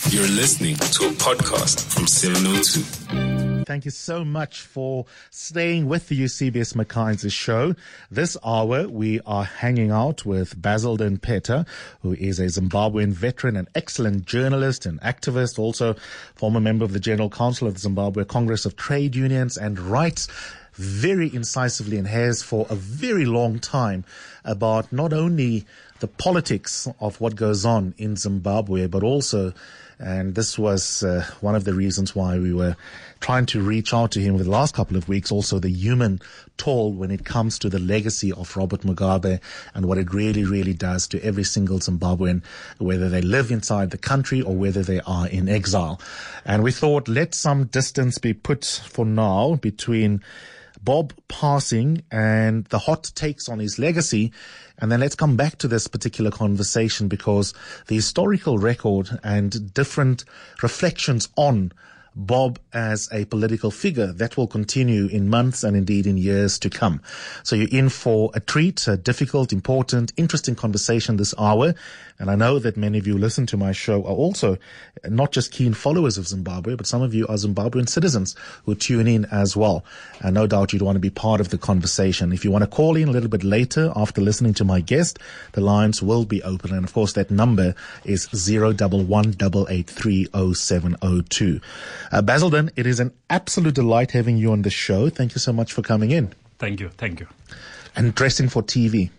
You're listening to a podcast from 702. Thank you so much for staying with the Eusebius McKenzie show. This hour, we are hanging out with Basildon Peta, who is a Zimbabwean veteran, an excellent journalist and activist, also former member of the General Council of the Zimbabwe Congress of Trade Unions, and writes very incisively and has for a very long time about not only the politics of what goes on in Zimbabwe, but also, and this was one of the reasons why we were trying to reach out to him over the last couple of weeks, also the human toll when it comes to the legacy of Robert Mugabe and what it really, really does to every single Zimbabwean, whether they live inside the country or whether they are in exile. And we thought, let some distance be put for now between Bob passing and the hot takes on his legacy. And then let's come back to this particular conversation, because the historical record and different reflections on Bob as a political figure, that will continue in months and indeed in years to come. So you're in for a treat, a difficult, important, interesting conversation this hour. And I know that many of you who listen to my show are also not just keen followers of Zimbabwe, but some of you are Zimbabwean citizens who tune in as well. And no doubt you'd want to be part of the conversation. If you want to call in a little bit later after listening to my guest, the lines will be open. And of course, that number is 011-883-0702. Basildon, it is an absolute delight having you on the show. Thank you so much for coming in. Thank you. And dressing for TV.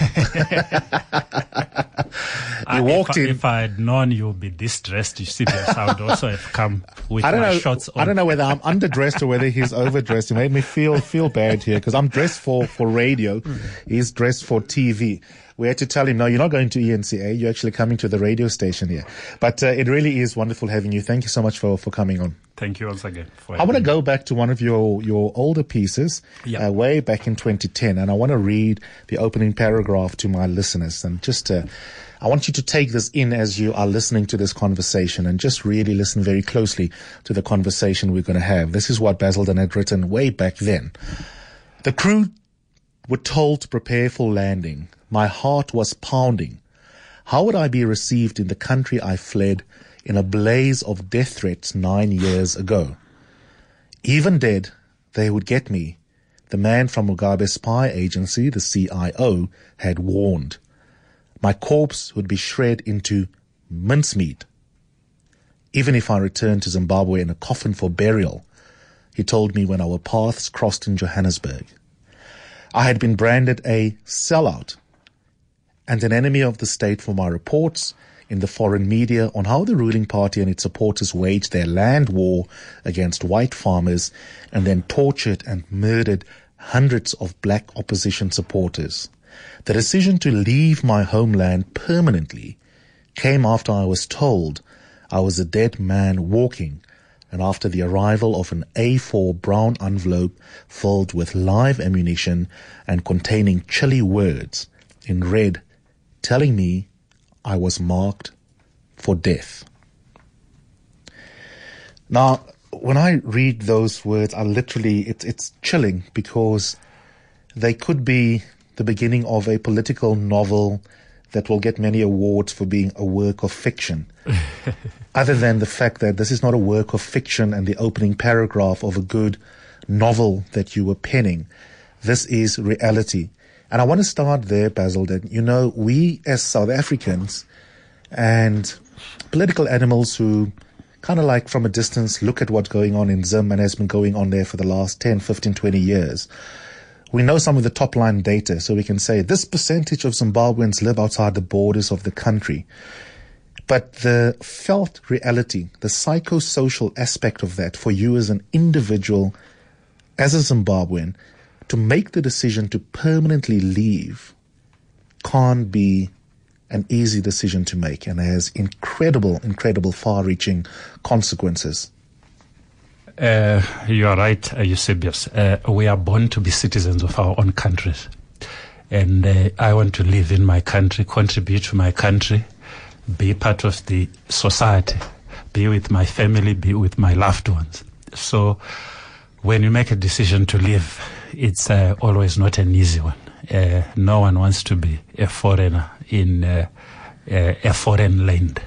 You walked in. If I had known you would be distressed, Eusebius, I would also have come with my shorts on. I don't know whether I'm underdressed or whether he's overdressed. It made me feel bad here, because I'm dressed for radio. He's dressed for TV. We had to tell him, no, you're not going to ENCA. You're actually coming to the radio station here. But it really is wonderful having you. Thank you so much for coming on. Thank you once again. I want to go back to one of your older pieces, way back in 2010, and I want to read the opening paragraph to my listeners. And just, I want you to take this in as you are listening to this conversation, and just really listen very closely to the conversation we're going to have. This is what Basildon had written way back then. The crew were told to prepare for landing. My heart was pounding. How would I be received in the country I fled in a blaze of death threats 9 years ago? Even dead, they would get me. The man from Mugabe's spy agency, the CIO, had warned. My corpse would be shred into mincemeat. Even if I returned to Zimbabwe in a coffin for burial, he told me when our paths crossed in Johannesburg. I had been branded a sellout and an enemy of the state for my reports in the foreign media on how the ruling party and its supporters waged their land war against white farmers and then tortured and murdered hundreds of black opposition supporters. The decision to leave my homeland permanently came after I was told I was a dead man walking, and after the arrival of an A4 brown envelope filled with live ammunition and containing chilly words in red, telling me I was marked for death. Now, when I read those words, it's chilling, because they could be the beginning of a political novel that will get many awards for being a work of fiction. Other than the fact that this is not a work of fiction and the opening paragraph of a good novel that you were penning. This is reality. And I want to start there, Basildon. You know, we as South Africans and political animals who kind of like from a distance look at what's going on in Zim and has been going on there for the last 10, 15, 20 years. We know some of the top line data, so we can say this percentage of Zimbabweans live outside the borders of the country. But the felt reality, the psychosocial aspect of that for you as an individual, as a Zimbabwean, to make the decision to permanently leave can't be an easy decision to make, and has incredible far-reaching consequences. You are right, Eusebius. We are born to be citizens of our own countries. And I want to live in my country, contribute to my country, be part of the society, be with my family, be with my loved ones. So when you make a decision to live, it's always not an easy one. No one wants to be a foreigner in a foreign land.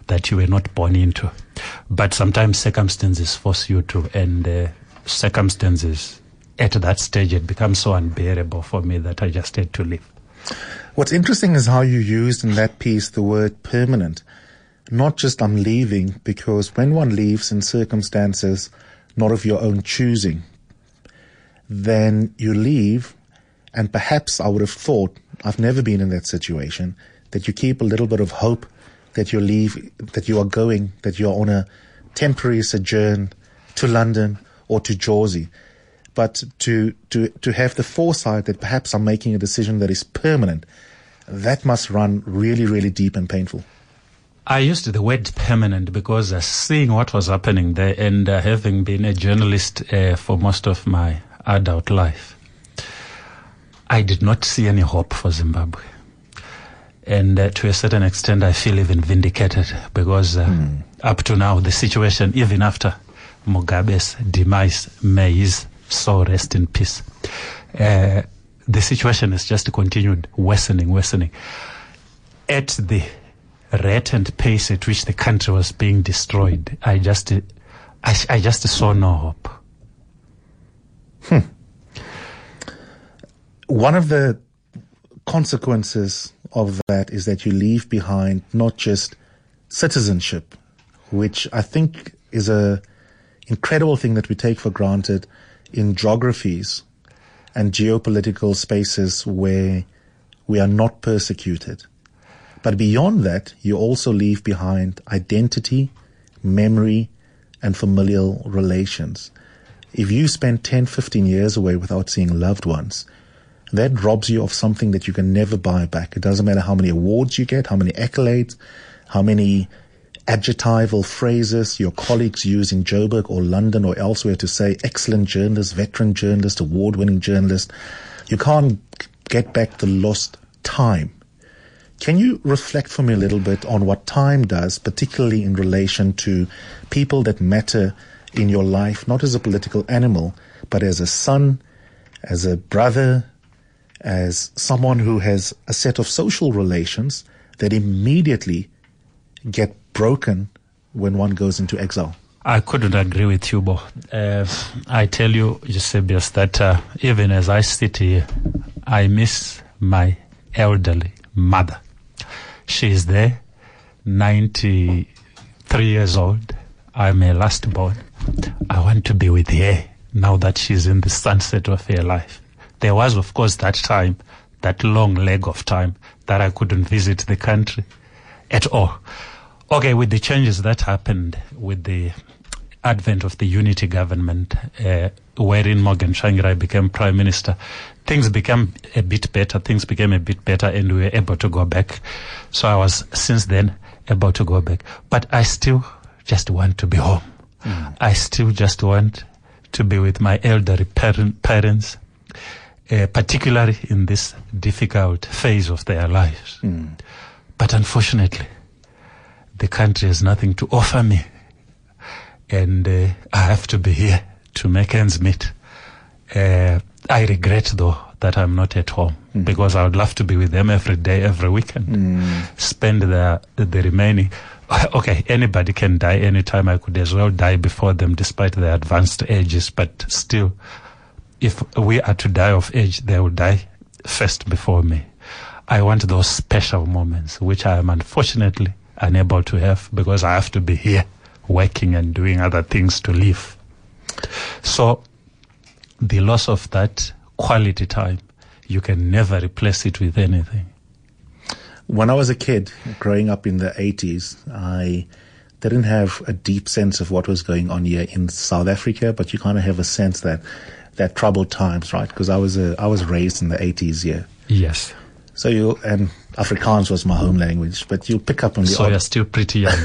that you were not born into. But sometimes circumstances force you to, and circumstances at that stage, it becomes so unbearable for me that I just had to leave. What's interesting is how you used in that piece the word permanent. Not just I'm leaving, because when one leaves in circumstances not of your own choosing, then you leave, and perhaps I would have thought, I've never been in that situation, that you keep a little bit of hope that you leave, that you are going, that you're on a temporary sojourn to London or to Jersey. But to have the foresight that perhaps I'm making a decision that is permanent, that must run really, really deep and painful. I used the word permanent because seeing what was happening there, and having been a journalist for most of my adult life, I did not see any hope for Zimbabwe. And to a certain extent, I feel even vindicated because up to now, the situation, even after Mugabe's demise, may his soul rest in peace, the situation has just continued worsening. At the rate and pace at which the country was being destroyed, I just saw no hope. One of the consequences of that is that you leave behind not just citizenship, which I think is a incredible thing that we take for granted in geographies and geopolitical spaces where we are not persecuted. But beyond that, you also leave behind identity, memory, and familial relations. If you spend 10, 15 years away without seeing loved ones, that robs you of something that you can never buy back. It doesn't matter how many awards you get, how many accolades, how many adjectival phrases your colleagues use in Joburg or London or elsewhere to say excellent journalist, veteran journalist, award-winning journalist. You can't get back the lost time. Can you reflect for me a little bit on what time does, particularly in relation to people that matter in your life, not as a political animal, but as a son, as a brother, as someone who has a set of social relations that immediately get broken when one goes into exile? I couldn't agree with you, Bo. I tell you, Eusebius, that even as I sit here, I miss my elderly mother. She is there, 93 years old. I'm her last born. I want to be with her now that she's in the sunset of her life. There was, of course, that time, that long leg of time, that I couldn't visit the country at all. Okay, with the changes that happened with the advent of the unity government, wherein Morgan Tsvangirai became prime minister, things became a bit better, and we were able to go back. So I was, since then, able to go back. But I still just want to be home. I still just want to be with my elderly parents, particularly in this difficult phase of their lives. But unfortunately, the country has nothing to offer me. And I have to be here to make ends meet. I regret, though, that I'm not at home, because I would love to be with them every day, every weekend, spend the remaining. Okay, anybody can die anytime. I could as well die before them, despite their advanced ages. But still, if we are to die of age, they will die first before me. I want those special moments, which I am unfortunately unable to have, because I have to be here working and doing other things to live. So the loss of that quality time, you can never replace it with anything. When I was a kid, growing up in the 80s, I didn't have a deep sense of what was going on here in South Africa, but you kind of have a sense that troubled times, right? Because I was raised in the 80s here. Yes. So and Afrikaans was my home language, but you'll pick up on the... So you're still pretty young.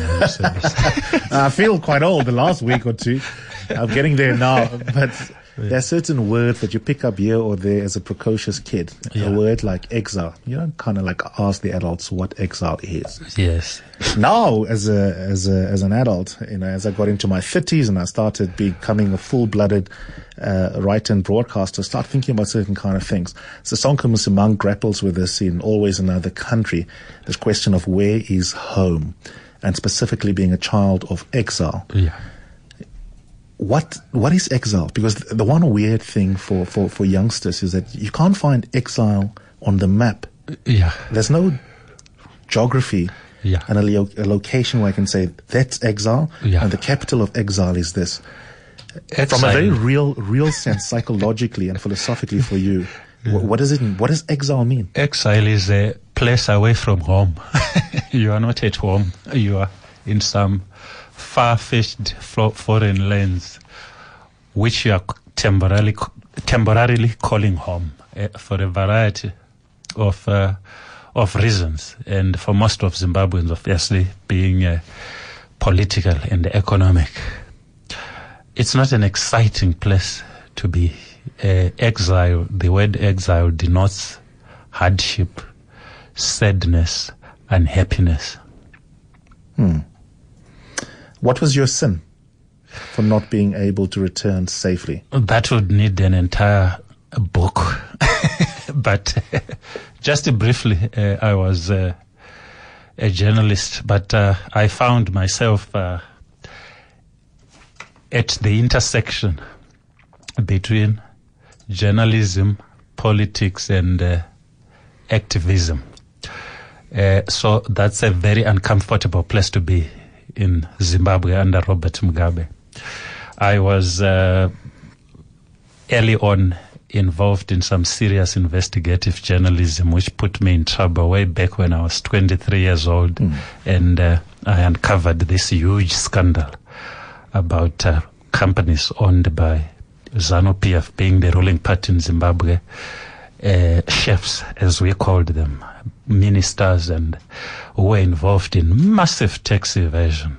I feel quite old the last week or two. I'm getting there now, but there are certain words that you pick up here or there as a precocious kid. Yeah. A word like exile. You don't kind of like ask the adults what exile is. Yes. Now, as an adult, as I got into my 30s and I started becoming a full-blooded writer and broadcaster, start thinking about certain kind of things. So Sonke Musimang grapples with this in Always Another Country, this question of where is home. and specifically being a child of exile. Yeah. What is exile? Because the one weird thing for youngsters is that you can't find exile on the map. Yeah. There's no geography and a location where I can say that's exile, and the capital of exile is this. Exile. From a very real sense, psychologically and philosophically for you, what does it mean? What does exile mean? Exile is a place away from home. You are not at home. You are in some far-fetched foreign lands, which you are temporarily calling home for a variety of reasons, and for most of Zimbabweans, obviously, being political and economic. It's not an exciting place to be. Exile, the word exile denotes hardship, sadness, unhappiness. What was your sin for not being able to return safely? That would need an entire book. But just briefly, I was a journalist, but I found myself at the intersection between journalism, politics, and activism. So that's a very uncomfortable place to be in Zimbabwe under Robert Mugabe. I was early on involved in some serious investigative journalism, which put me in trouble way back when I was 23 years old. And I uncovered this huge scandal about companies owned by ZANU-PF, being the ruling party in Zimbabwe, chefs, as we called them, ministers, and who were involved in massive tax evasion.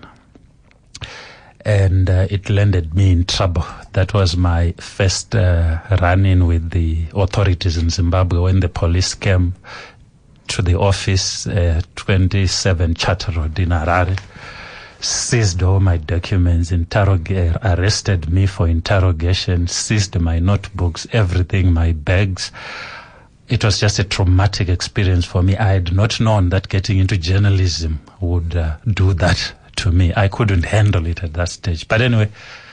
And it landed me in trouble. That was my first run-in with the authorities in Zimbabwe when the police came to the office, 27 Charter Road in Harare, seized all my documents, arrested me for interrogation, seized my notebooks, everything, my bags. It was just a traumatic experience for me. I had not known that getting into journalism would do that to me. I couldn't handle it at that stage. But anyway,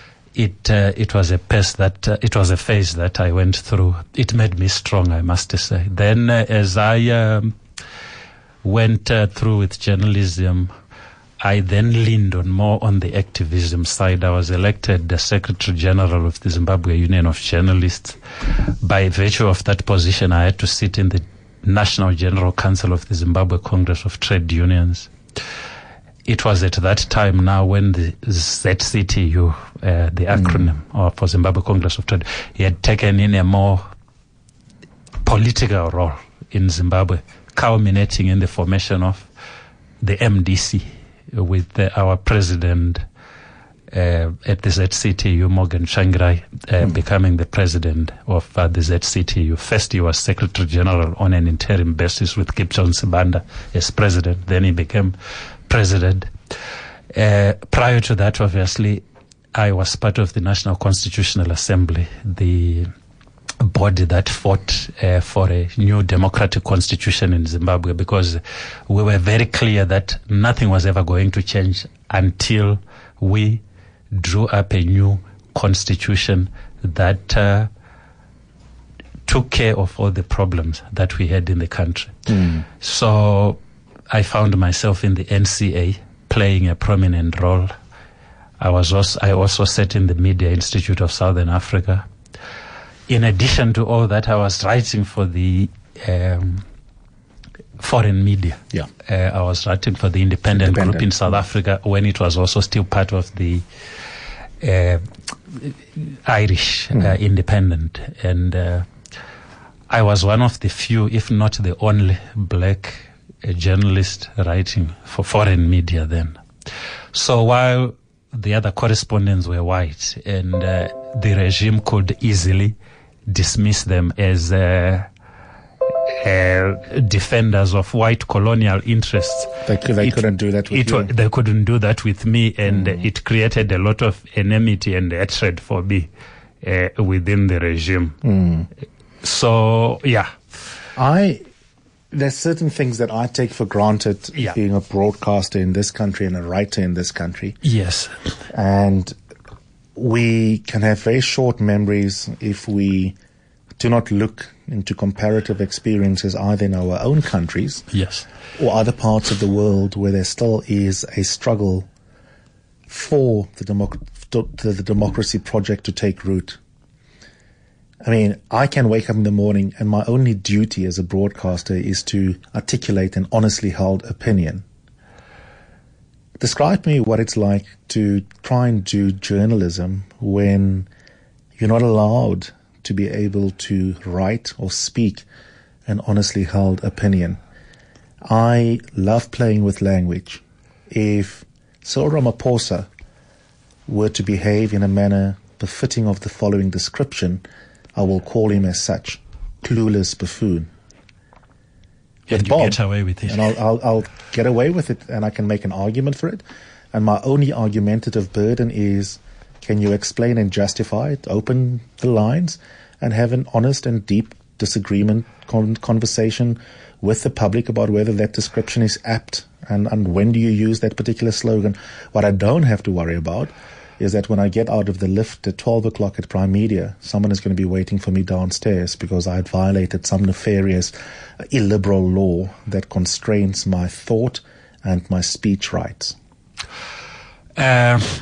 it was a phase that I went through. It made me strong, I must say. Then, as I went through with journalism, I then leaned more on the activism side. I was elected the Secretary General of the Zimbabwe Union of Journalists. By virtue of that position, I had to sit in the National General Council of the Zimbabwe Congress of Trade Unions. It was at that time now when the ZCTU, the acronym for Zimbabwe Congress of Trade, he had taken in a more political role in Zimbabwe, culminating in the formation of the MDC, with our president at the ZCTU, Morgan Tsvangirai, becoming the president of the ZCTU. First, he was Secretary General on an interim basis with Gibson Sibanda as president. Then he became president. Prior to that, obviously, I was part of the National Constitutional Assembly, the body that fought for a new democratic constitution in Zimbabwe, because we were very clear that nothing was ever going to change until we drew up a new constitution that took care of all the problems that we had in the country. So I found myself in the NCA playing a prominent role. I also sat in the Media Institute of Southern Africa. In addition to all that, I was writing for the foreign media. I was writing for the Independent Group in South Africa when it was also still part of the Irish Independent. And I was one of the few, if not the only, black journalist writing for foreign media then. So while the other correspondents were white, and the regime could easily dismiss them as defenders of white colonial interests. They couldn't do that with you. They couldn't do that with me, and it created a lot of enmity and hatred for me within the regime. So, yeah. there's certain things that I take for granted, being a broadcaster in this country and a writer in this country. Yes. And we can have very short memories if we do not look into comparative experiences either in our own countries or other parts of the world where there still is a struggle for the democracy project to take root. I mean, I can wake up in the morning and my only duty as a broadcaster is to articulate an honestly held opinion. Describe me what it's like to try and do journalism when you're not allowed to be able to write or speak an honestly held opinion. I love playing with language. If Cyril Ramaphosa were to behave in a manner befitting of the following description, I will call him as such, clueless buffoon. And you get away with it. And I'll get away with it, and I can make an argument for it. And my only argumentative burden is, can you explain and justify it, open the lines, and have an honest and deep disagreement conversation with the public about whether that description is apt and when do you use that particular slogan. What I don't have to worry about is that when I get out of the lift at 12 o'clock at Prime Media, someone is going to be waiting for me downstairs because I had violated some nefarious illiberal law that constrains my thought and my speech rights. Let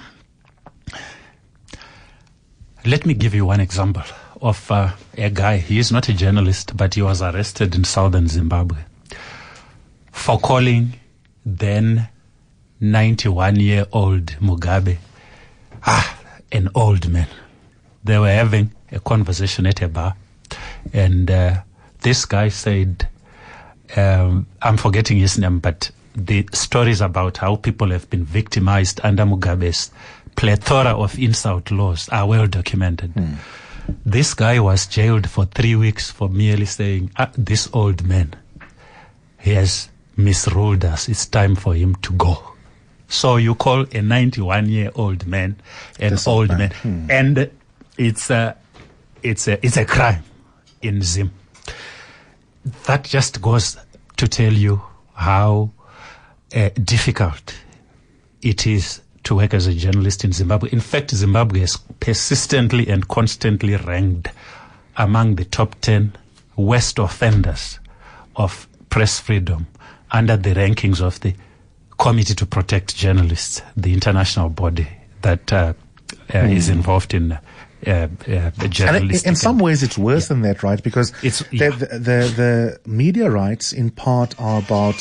me give you one example of a guy. He is not a journalist, but he was arrested in southern Zimbabwe for calling then 91-year-old Mugabe an old man. They were having a conversation at a bar, and this guy said, I'm forgetting his name, but the stories about how people have been victimized under Mugabe's plethora of insult laws are well documented. This guy was jailed for 3 weeks for merely saying, this old man, he has misruled us. It's time for him to go. So you call a 91-year-old man an old man. And it's a crime in Zim. That just goes to tell you how difficult it is to work as a journalist in Zimbabwe. In fact, Zimbabwe is persistently and constantly ranked among the top 10 worst offenders of press freedom under the rankings of the Committee to Protect Journalists, the international body that is involved in journalistic. In some ways, it's worse than that, right? Because the media rights, in part, are about.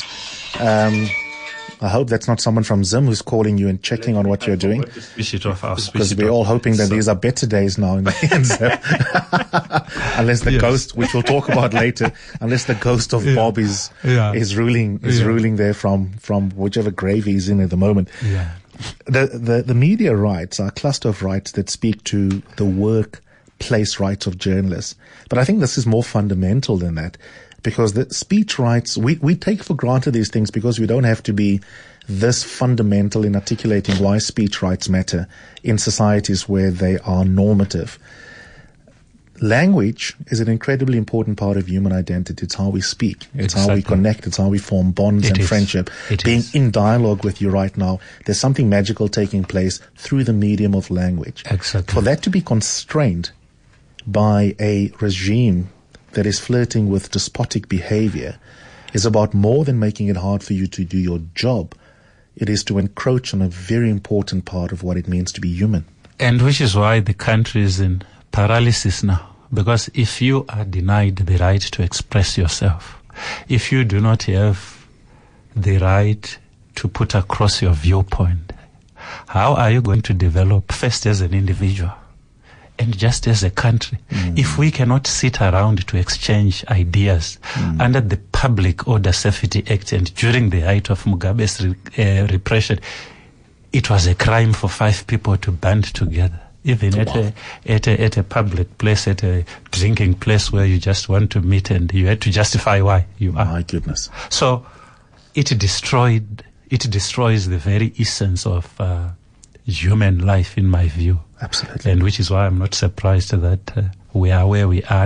I hope that's not someone from Zim who's calling you and checking on what you're doing. Because we're all hoping that these are better days now in Zim. Unless the ghost, which we'll talk about later, unless the ghost of Bob is ruling there from whichever grave he's in at the moment. The media rights are a cluster of rights that speak to the workplace rights of journalists. But I think this is more fundamental than that. Because the speech rights, we take for granted these things because we don't have to be this fundamental in articulating why speech rights matter in societies where they are normative. Language is an incredibly important part of human identity. It's how we speak. It's how we connect. It's how we form bonds and friendship. Being in dialogue with you right now, there's something magical taking place through the medium of language. Exactly. For that to be constrained by a regime that is flirting with despotic behavior is about more than making it hard for you to do your job. It is to encroach on a very important part of what it means to be human. And which is why the country is in paralysis now. Because if you are denied the right to express yourself, if you do not have the right to put across your viewpoint, how are you going to develop first as an individual and just as a country, if we cannot sit around to exchange ideas under the Public Order Safety Act? And during the height of Mugabe's repression, it was a crime for 5 people to band together, even at a public place, at a drinking place where you just want to meet, and you had to justify why you are. My goodness! So it destroys the very essence of human life, in my view. Absolutely. And which is why I'm not surprised that we are where we are now.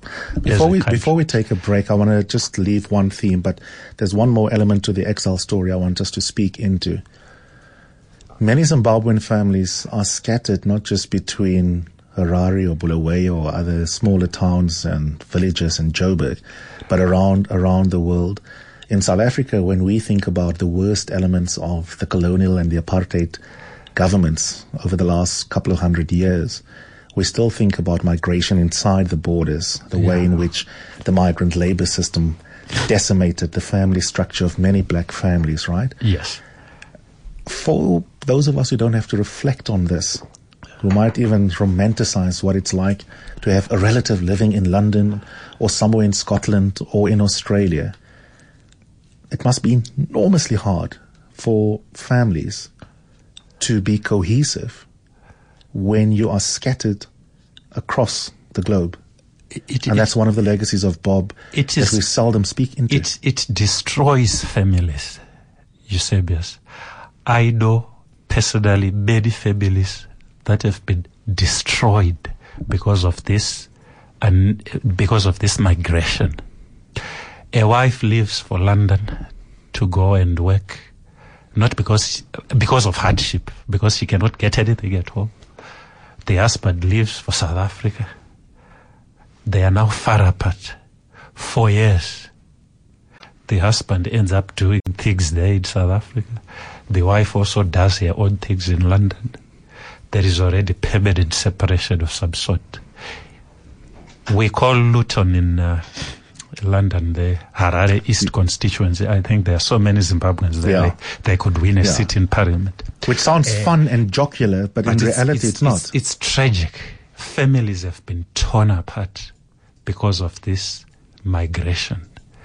Before we take a break, I want to just leave one theme, but there's one more element to the exile story I want us to speak into. Many Zimbabwean families are scattered not just between Harare or Bulawayo or other smaller towns and villages in Joburg, but around the world. In South Africa, when we think about the worst elements of the colonial and the apartheid governments over the last couple of 100 years, we still think about migration inside the borders, the way in which the migrant labor system decimated the family structure of many black families, right? Yes. For those of us who don't have to reflect on this, who might even romanticize what it's like to have a relative living in London or somewhere in Scotland or in Australia, it must be enormously hard for families to be cohesive when you are scattered across the globe. And that's one of the legacies of Bob that we seldom speak into. It destroys families, Eusebius. I know personally many families that have been destroyed because of this and because of this migration. A wife leaves for London to go and work, not because of hardship, because she cannot get anything at home. The husband leaves for South Africa. They are now far apart. 4 years. The husband ends up doing things there in South Africa. The wife also does her own things in London. There is already permanent separation of some sort. We call Luton in London the Harare East constituency. I think there are so many Zimbabweans there. They could win a seat in parliament. Which sounds fun and jocular, but in reality it's not. It's tragic. Families have been torn apart because of this migration.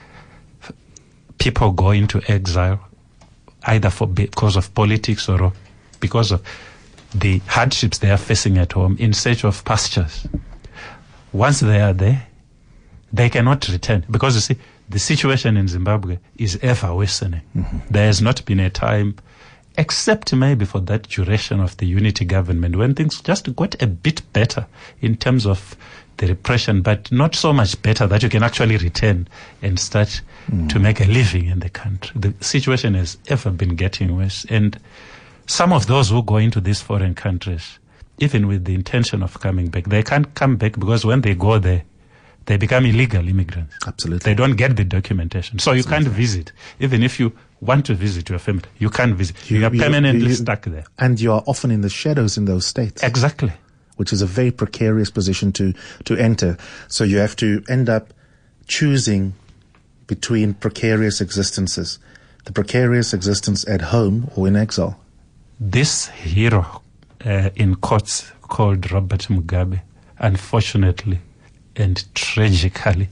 People go into exile either because of politics or because of the hardships they are facing at home in search of pastures. Once they are there, they cannot return because, you see, the situation in Zimbabwe is ever worsening. Mm-hmm. There has not been a time, except maybe for that duration of the unity government, when things just got a bit better in terms of the repression, but not so much better that you can actually return and start to make a living in the country. The situation has ever been getting worse. And some of those who go into these foreign countries, even with the intention of coming back, they can't come back because when they go there, they become illegal immigrants. Absolutely. They don't get the documentation. So you can't visit. Even if you want to visit your family, you can't visit. You are permanently stuck there. And you are often in the shadows in those states. Exactly. Which is a very precarious position to enter. So you have to end up choosing between precarious existences. The precarious existence at home or in exile. This hero in quotes called Robert Mugabe, unfortunately and tragically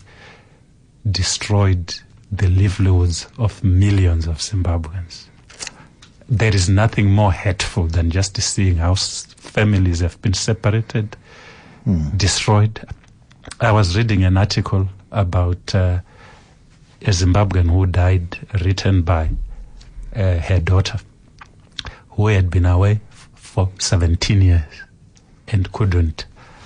destroyed the livelihoods of millions of Zimbabweans. There is nothing more hateful than just seeing how families have been separated, destroyed. I was reading an article about a Zimbabwean who died, written by her daughter, who had been away for 17 years and couldn't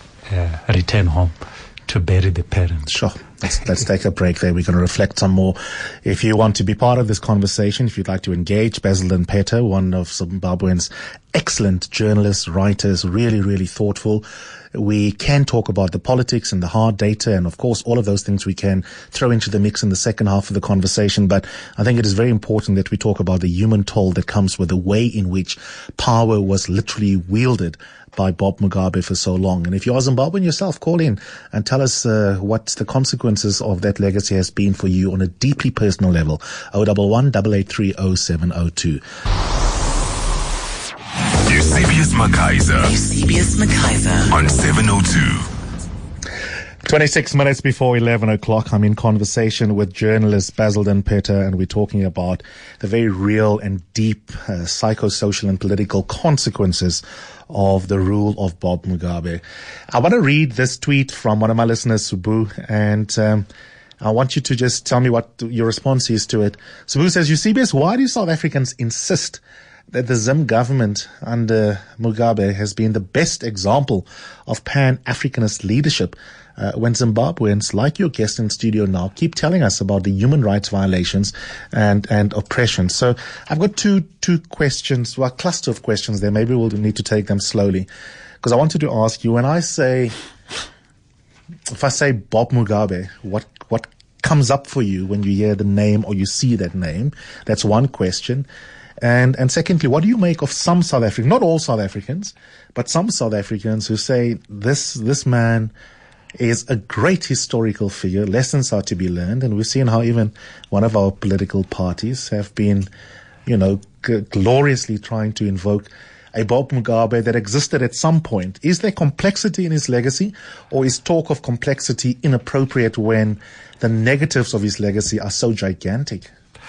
return home to bury the parents. Sure. Let's take a break there. We're going to reflect some more. If you want to be part of this conversation, if you'd like to engage, Basildon Pether, one of Zimbabwean's excellent journalists, writers, really, really thoughtful. We can talk about the politics and the hard data, and of course all of those things we can throw into the mix in the second half of the conversation. But I think it is very important that we talk about the human toll that comes with the way in which power was literally wielded by Bob Mugabe for so long. And if you are Zimbabwean yourself, call in and tell us what the consequences of that legacy has been for you on a deeply personal level. 011 883 0702. Eusebius McKaiser. Eusebius McKaiser. On 702. 26 minutes before 11 o'clock, I'm in conversation with journalist Basildon Pether, and we're talking about the very real and deep psychosocial and political consequences of the rule of Bob Mugabe. I want to read this tweet from one of my listeners, Subu, and I want you to just tell me what your response is to it. Subu says, Eusebius, why do South Africans insist that the Zim government under Mugabe has been the best example of Pan-Africanist leadership when Zimbabweans, like your guest in studio now, keep telling us about the human rights violations and oppression. So I've got two questions, well, a cluster of questions there. Maybe we'll need to take them slowly, because I wanted to ask you, if I say Bob Mugabe, what comes up for you when you hear the name or you see that name? That's one question. And secondly, what do you make of some South Africans, not all South Africans, but some South Africans who say this man is a great historical figure, lessons are to be learned, and we've seen how even one of our political parties have been, gloriously trying to invoke a Bob Mugabe that existed at some point. Is there complexity in his legacy, or is talk of complexity inappropriate when the negatives of his legacy are so gigantic?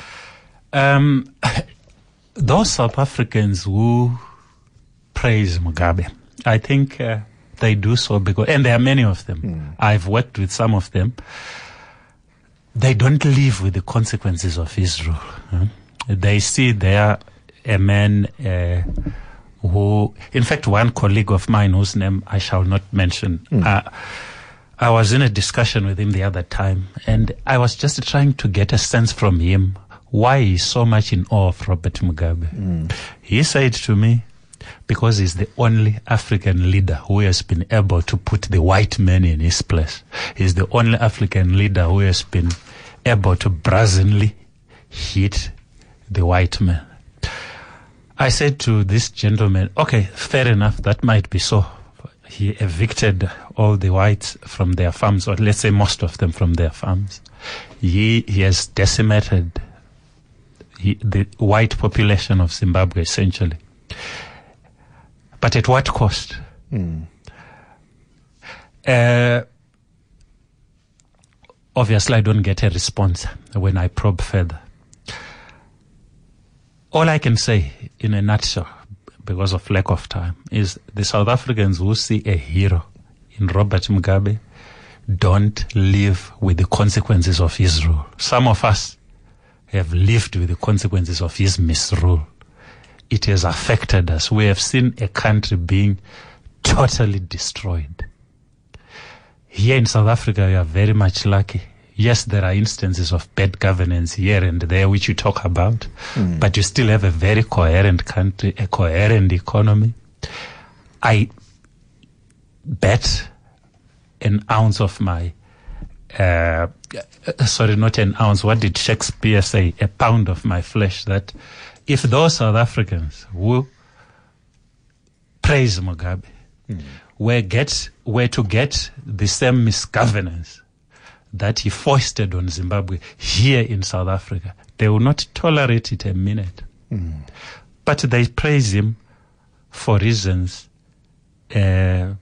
Those South Africans who praise Mugabe, I think they do so because, and there are many of them. I've worked with some of them. They don't live with the consequences of his rule. They see there a man who, in fact, one colleague of mine whose name I shall not mention, I was in a discussion with him the other time, and I was just trying to get a sense from him why he's so much in awe of Robert Mugabe. He said to me, because he's the only African leader who has been able to put the white man in his place. He's the only African leader who has been able to brazenly hit the white man. I said to this gentleman, okay, fair enough, that might be so. He evicted all the whites from their farms, or let's say most of them from their farms. He has decimated the white population of Zimbabwe, essentially. But at what cost? Obviously, I don't get a response when I probe further. All I can say, in a nutshell, because of lack of time, is the South Africans who see a hero in Robert Mugabe don't live with the consequences of his rule. Some of us have lived with the consequences of his misrule. It has affected us. We have seen a country being totally destroyed. Here in South Africa, we are very much lucky. Yes, there are instances of bad governance here and there, which you talk about, but you still have a very coherent country, a coherent economy. I bet an ounce of my, sorry, not an ounce, what did Shakespeare say? A pound of my flesh, that if those South Africans who praise Mugabe were to get the same misgovernance that he foisted on Zimbabwe here in South Africa, they will not tolerate it a minute. But they praise him for reasons that,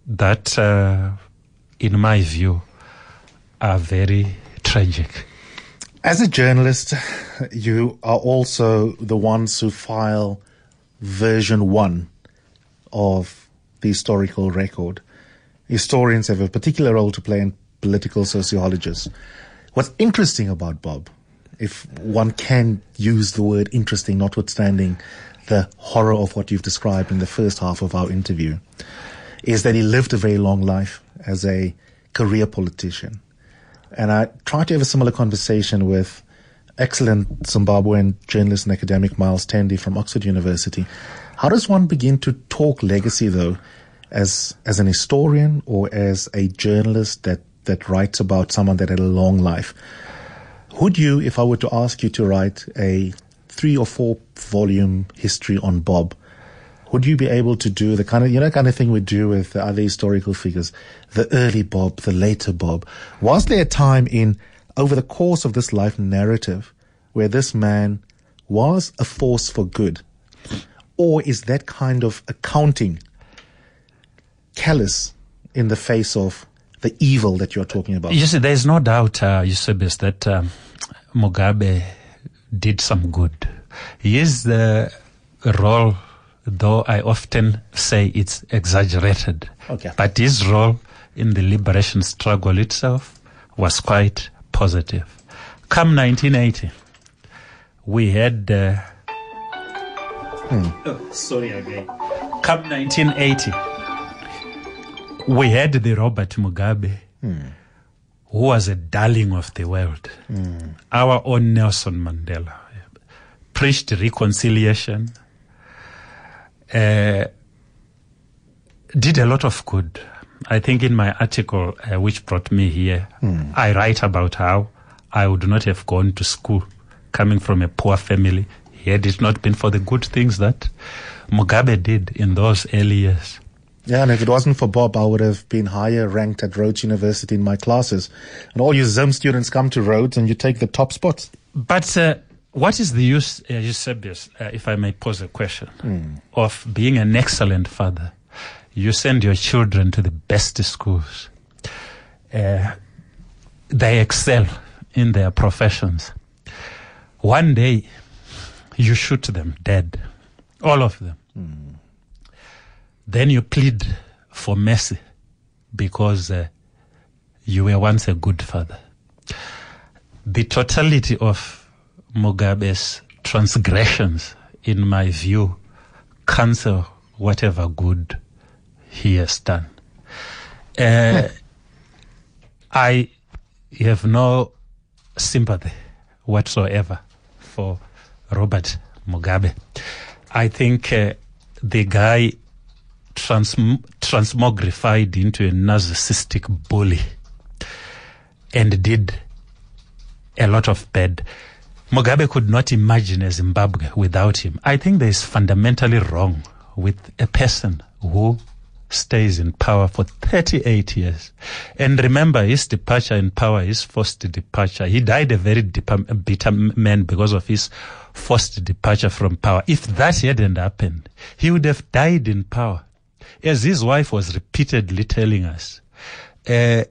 in my view, are very tragic. As a journalist, you are also the ones who file version 1 of the historical record. Historians have a particular role to play in political sociologists. What's interesting about Bob, if one can use the word interesting, notwithstanding the horror of what you've described in the first half of our interview, is that he lived a very long life as a career politician. And I tried to have a similar conversation with excellent Zimbabwean journalist and academic Miles Tendi from Oxford University. How does one begin to talk legacy, though, as an historian or as a journalist that writes about someone that had a long life? Would you, if I were to ask you to write a 3 or 4 volume history on Bob, would you be able to do the kind of thing we do with the other historical figures, the early Bob, the later Bob? Was there a time over the course of this life narrative where this man was a force for good? Or is that kind of accounting callous in the face of the evil that you're talking about? You see, there's no doubt, Eusebius, that Mugabe did some good. His role, though I often say it's exaggerated, but his role in the liberation struggle itself was quite positive. Come 1980, we had Sorry again. Come 1980, we had the Robert Mugabe, who was a darling of the world. Our own Nelson Mandela preached reconciliation, did a lot of good. I think in my article, which brought me here, I write about how I would not have gone to school coming from a poor family had it not been for the good things that Mugabe did in those early years. Yeah, and if it wasn't for Bob, I would have been higher ranked at Rhodes University in my classes. And all you Zim students come to Rhodes and you take the top spots. But what is the use, Eusebius, if I may pose a question, of being an excellent father? You send your children to the best schools. They excel in their professions. One day, you shoot them dead. All of them. Then you plead for mercy because you were once a good father. The totality of Mugabe's transgressions, in my view, cancel whatever good he has done. I have no sympathy whatsoever for Robert Mugabe. I think the guy transmogrified into a narcissistic bully and did a lot of bad. Mugabe could not imagine a Zimbabwe without him. I think there is fundamentally wrong with a person who stays in power for 38 years. And remember, his departure in power, his forced departure. He died a very bitter man because of his forced departure from power. If that hadn't happened, he would have died in power. As his wife was repeatedly telling us, even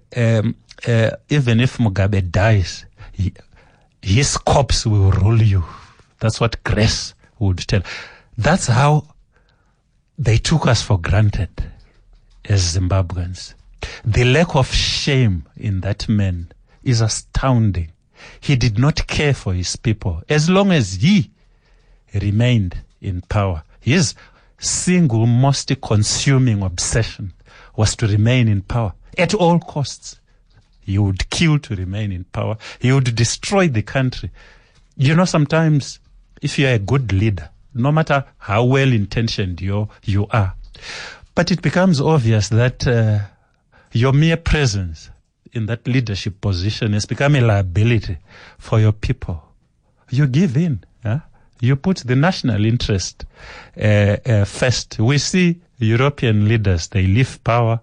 if Mugabe dies, his corpse will rule you. That's what Grace would tell. That's how they took us for granted as Zimbabweans. The lack of shame in that man is astounding. He did not care for his people as long as he remained in power. His single most consuming obsession was to remain in power at all costs. He would kill to remain in power. He would destroy the country. You know, sometimes if you are a good leader, no matter how well-intentioned you are, but it becomes obvious that your mere presence in that leadership position has become a liability for your people. You give in. You put the national interest first. We see European leaders, they leave power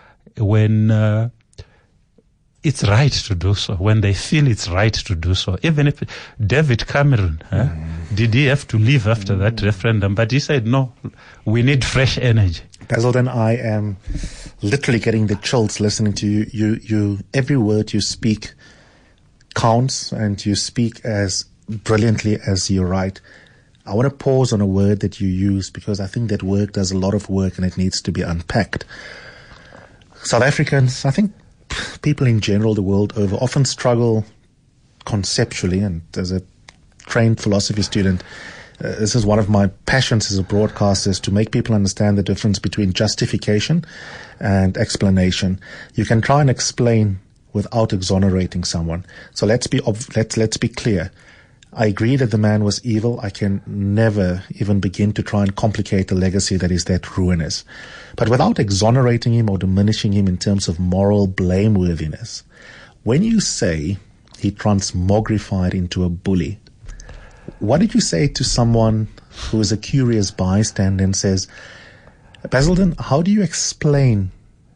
when it's right to do so, when they feel it's right to do so. Even if David Cameron, did he have to leave after that referendum? But he said, no, we need fresh energy. Basildon, I am literally getting the chills listening to you. You every word you speak counts, and you speak as brilliantly as you write. I want to pause on a word that you use because I think that word does a lot of work and it needs to be unpacked. South Africans, I think people in general the world over often struggle conceptually, and as a trained philosophy student, this is one of my passions as a broadcaster, is to make people understand the difference between justification and explanation. You can try and explain without exonerating someone. So let's be clear. I agree that the man was evil. I can never even begin to try and complicate a legacy that is that ruinous. But without exonerating him or diminishing him in terms of moral blameworthiness, when you say he transmogrified into a bully, what did you say to someone who is a curious bystander and says, Basildon, how do you explain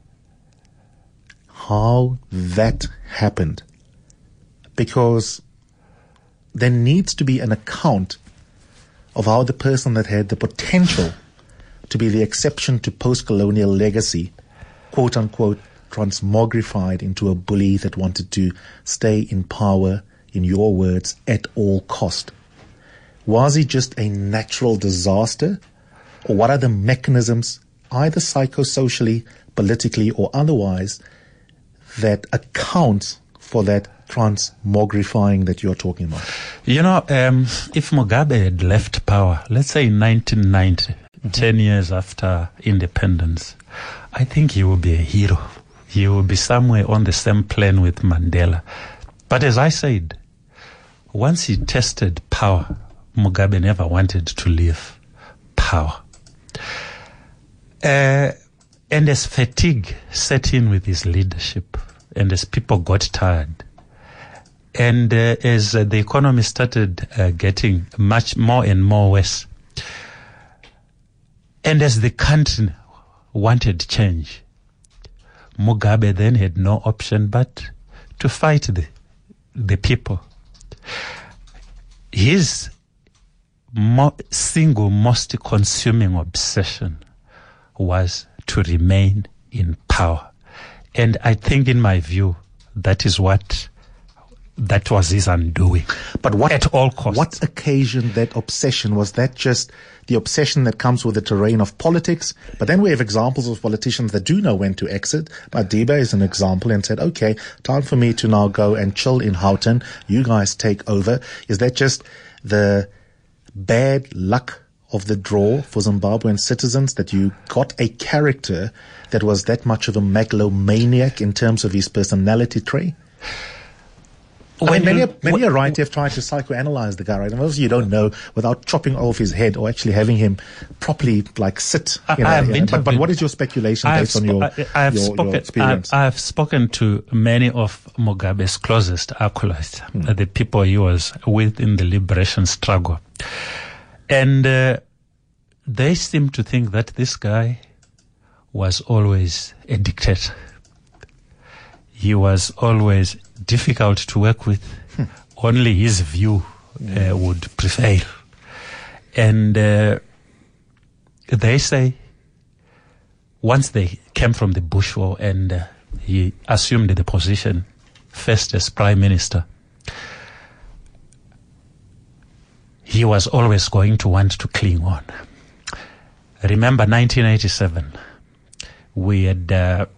how that happened? Because there needs to be an account of how the person that had the potential to be the exception to post-colonial legacy, quote unquote, transmogrified into a bully that wanted to stay in power, in your words, at all cost. Was he just a natural disaster? Or what are the mechanisms, either psychosocially, politically, or otherwise, that account for that transmogrifying that you're talking about? You know, if Mugabe had left power, let's say in 1990, 10 years after independence, I think he would be a hero. He would be somewhere on the same plane with Mandela. But as I said, once he tested power, Mugabe never wanted to leave power. And as fatigue set in with his leadership, and as people got tired, and as the economy started getting much more and more worse, and as the country wanted change, Mugabe then had no option but to fight the people. His single most consuming obsession was to remain in power. And I think, in my view, that was his undoing. But what, at all costs. What occasioned that obsession? Was that just the obsession that comes with the terrain of politics? But then we have examples of politicians that do know when to exit. Madiba is an example and said, okay, time for me to now go and chill in Houghton. You guys take over. Is that just the bad luck of the draw for Zimbabwean citizens, that you got a character that was that much of a megalomaniac in terms of his personality trait? Many a writer have tried to psychoanalyze the guy, right? And obviously you don't know without chopping off his head or actually having him properly sit. But what is your speculation based on your experience? I have spoken to many of Mugabe's closest acolytes, the people he was with in the liberation struggle. And they seem to think that this guy was always a dictator. He was always difficult to work with. Only his view would prevail. And they say once they came from the Bush War and he assumed the position first as Prime Minister, he was always going to want to cling on. Remember 1987, we had a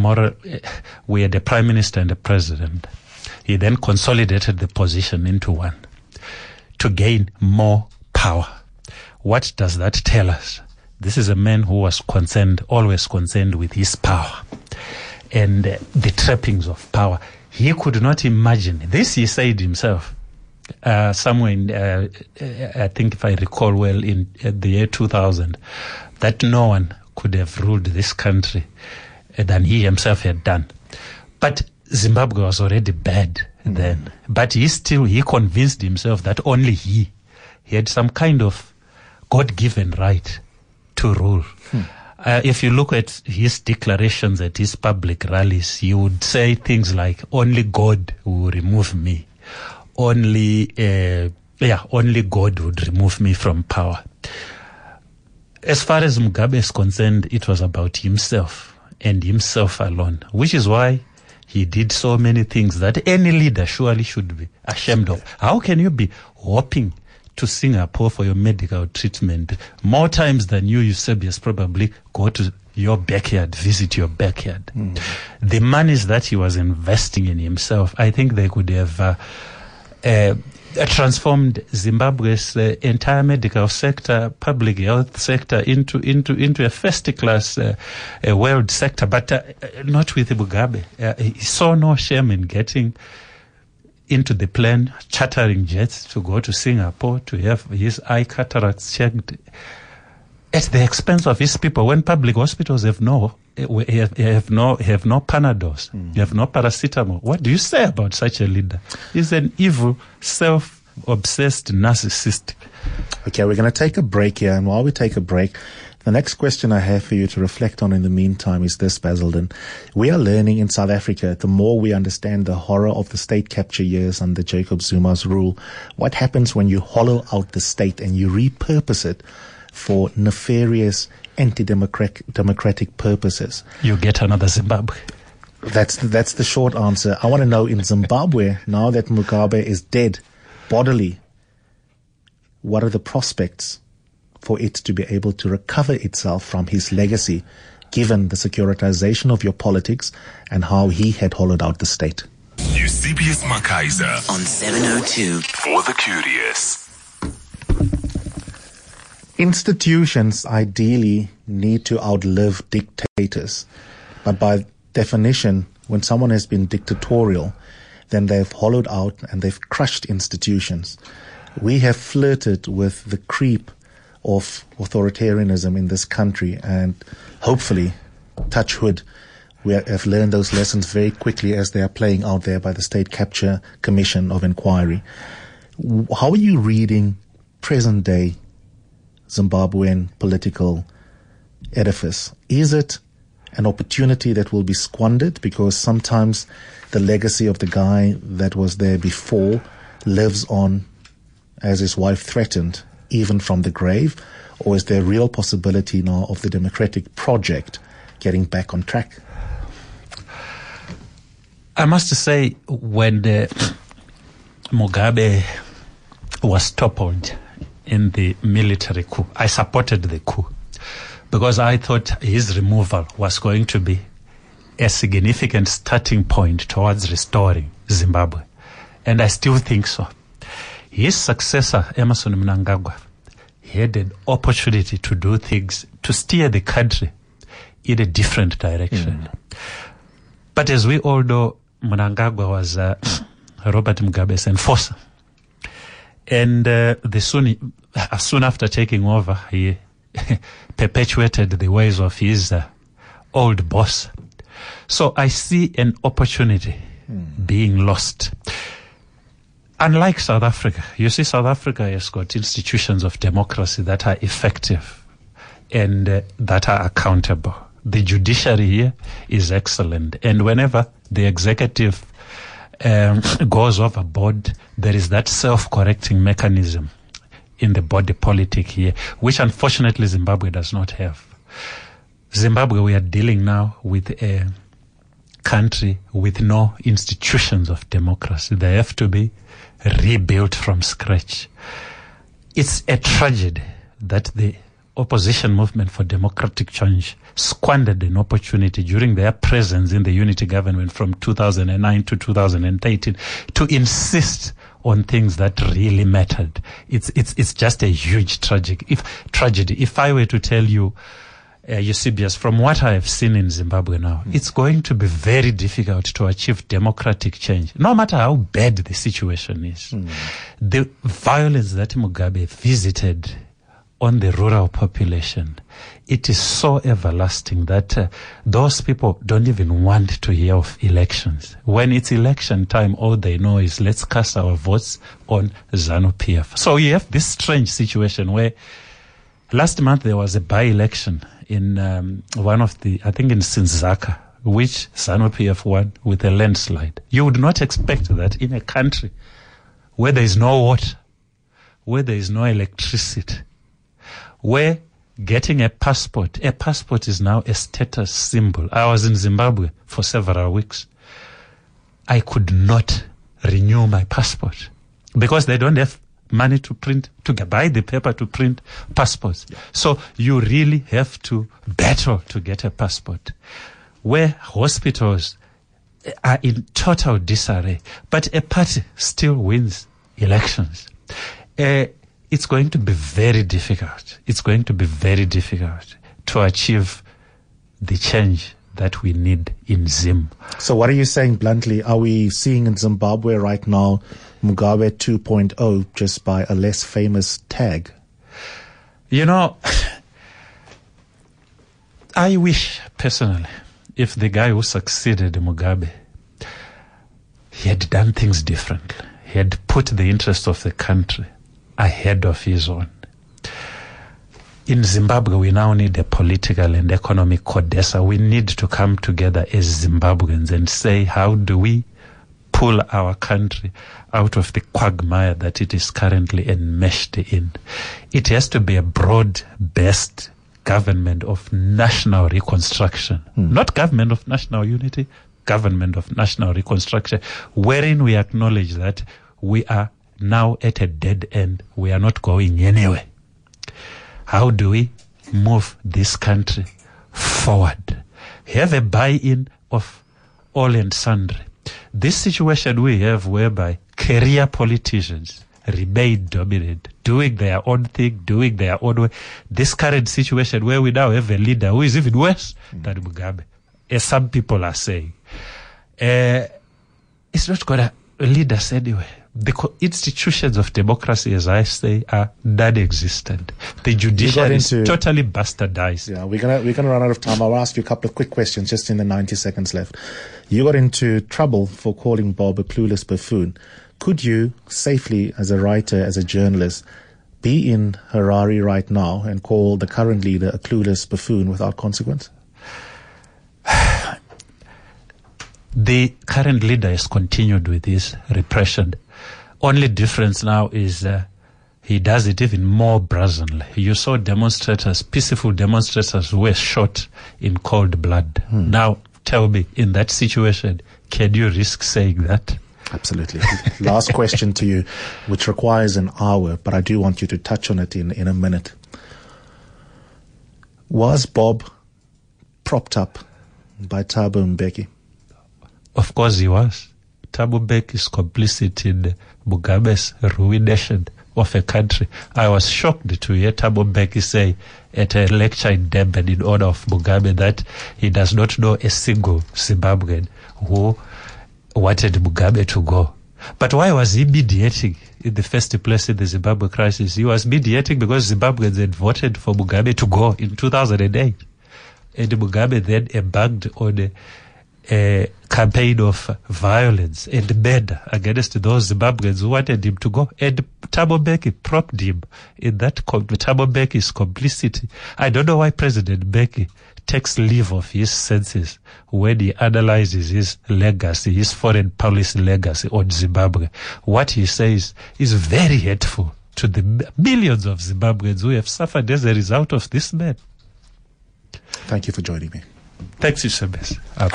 Prime Minister and a President. He then consolidated the position into one to gain more power. What does that tell us? This is a man who was always concerned with his power and the trappings of power. He could not imagine this. He said himself somewhere in, I think if I recall well, in the year 2000, that no one could have ruled this country than he himself had done. But Zimbabwe was already bad then. But he convinced himself that only he had some kind of God-given right to rule. If you look at his declarations at his public rallies, he would say things like, only God will remove me. Only God would remove me from power. As far as Mugabe is concerned, it was about himself and himself alone, which is why he did so many things that any leader surely should be ashamed of. How can you be hopping to Singapore for your medical treatment more times than you, Eusebius, probably go to your backyard, visit your backyard? The monies that he was investing in himself, I think they could have transformed Zimbabwe's entire medical sector, public health sector into a first-class world sector, but not with Mugabe. He saw no shame in getting into the plane, chartering jets to go to Singapore to have his eye cataracts checked at the expense of his people, when public hospitals have no Panadols, you have no paracetamol. What do you say about such a leader? He's an evil, self-obsessed narcissist. Okay, we're going to take a break here, and while we take a break, the next question I have for you to reflect on in the meantime is this, Basildon. We are learning in South Africa, the more we understand the horror of the state capture years under Jacob Zuma's rule, what happens when you hollow out the state and you repurpose it for nefarious, anti-democratic purposes? You get another Zimbabwe. That's the short answer. I want to know, in Zimbabwe, now that Mugabe is dead, bodily, what are the prospects for it to be able to recover itself from his legacy, given the securitization of your politics and how he had hollowed out the state? You CBS Makaiser on 702 for the curious. Institutions ideally need to outlive dictators, but by definition, when someone has been dictatorial, then they've hollowed out and they've crushed institutions. We have flirted with the creep of authoritarianism in this country, and hopefully, touch wood, we have learned those lessons very quickly as they are playing out there by the State Capture Commission of Inquiry. How are you reading present-day Zimbabwean political edifice? Is it an opportunity that will be squandered because sometimes the legacy of the guy that was there before lives on as his wife threatened, even from the grave? Or is there a real possibility now of the democratic project getting back on track? I must say, when Mugabe was toppled in the military coup, I supported the coup because I thought his removal was going to be a significant starting point towards restoring Zimbabwe. And I still think so. His successor, Emmerson Mnangagwa, had an opportunity to do things, to steer the country in a different direction. But as we all know, Mnangagwa was Robert Mugabe's enforcer. And soon after taking over, he perpetuated the ways of his old boss. So I see an opportunity being lost. Unlike South Africa, you see, South Africa has got institutions of democracy that are effective and that are accountable. The judiciary here is excellent. And whenever the executive goes overboard, there is that self-correcting mechanism in the body politic here, which unfortunately Zimbabwe does not have. Zimbabwe, we are dealing now with a country with no institutions of democracy. They have to be rebuilt from scratch. It's a tragedy that the opposition movement for democratic change squandered an opportunity during their presence in the unity government from 2009 to 2013 to insist on things that really mattered. It's just a huge tragedy. If I were to tell you, Eusebius, from what I have seen in Zimbabwe now, it's going to be very difficult to achieve democratic change, no matter how bad the situation is. The violence that Mugabe visited on the rural population, it is so everlasting that those people don't even want to hear of elections. When it's election time, all they know is let's cast our votes on ZANU-PF. So you have this strange situation where last month there was a by-election in one of the, I think in Sinzaka, which ZANU-PF won with a landslide. You would not expect that in a country where there is no water, where there is no electricity, where getting a passport is now a status symbol. I was in Zimbabwe for several weeks. I could not renew my passport because they don't have money to buy the paper to print passports. So you really have to battle to get a passport. Where hospitals are in total disarray, but a party still wins elections. It's going to be very difficult. It's going to be very difficult to achieve the change that we need in Zim. So what are you saying bluntly? Are we seeing in Zimbabwe right now Mugabe 2.0 just by a less famous tag? You know, I wish personally if the guy who succeeded Mugabe, he had done things differently. He had put the interest of the country ahead of his own. In Zimbabwe, we now need a political and economic CODESA. We need to come together as Zimbabweans and say, how do we pull our country out of the quagmire that it is currently enmeshed in? It has to be a broad-based government of national reconstruction, not government of national unity, government of national reconstruction, wherein we acknowledge that we are now at a dead end. We are not going anywhere. How do we move this country forward? Have a buy-in of all and sundry. This situation we have whereby career politicians remain dominant, doing their own thing, doing their own way. This current situation where we now have a leader who is even worse than Mugabe, as some people are saying, it's not going to lead us anywhere. The institutions of democracy, as I say, are non-existent. The judiciary is totally bastardized. Yeah, we're gonna run out of time. I'll ask you a couple of quick questions just in the 90 seconds left. You got into trouble for calling Bob a clueless buffoon. Could you safely, as a writer, as a journalist, be in Harare right now and call the current leader a clueless buffoon without consequence? The current leader has continued with his repression. Only difference now is he does it even more brazenly. You saw demonstrators, peaceful demonstrators who were shot in cold blood. Now, tell me, in that situation, can you risk saying that? Absolutely. Last question to you, which requires an hour, but I do want you to touch on it in a minute. Was Bob propped up by Thabo Mbeki? Of course he was. Thabo Mbeki is complicit in Mugabe's ruination of a country. I was shocked to hear Thabo Mbeki say at a lecture in Durban in honor of Mugabe that he does not know a single Zimbabwean who wanted Mugabe to go. But why was he mediating in the first place in the Zimbabwe crisis? He was mediating because Zimbabweans had voted for Mugabe to go in 2008. And Mugabe then embarked on a campaign of violence and murder against those Zimbabweans who wanted him to go. And Thabo Mbeki propped him in that. Thabo Mbeki's complicity. I don't know why President Mbeki takes leave of his senses when he analyzes his legacy, his foreign policy legacy on Zimbabwe. What he says is very hateful to the millions of Zimbabweans who have suffered as a result of this man. Thank you for joining me. Thanks, Yusabes.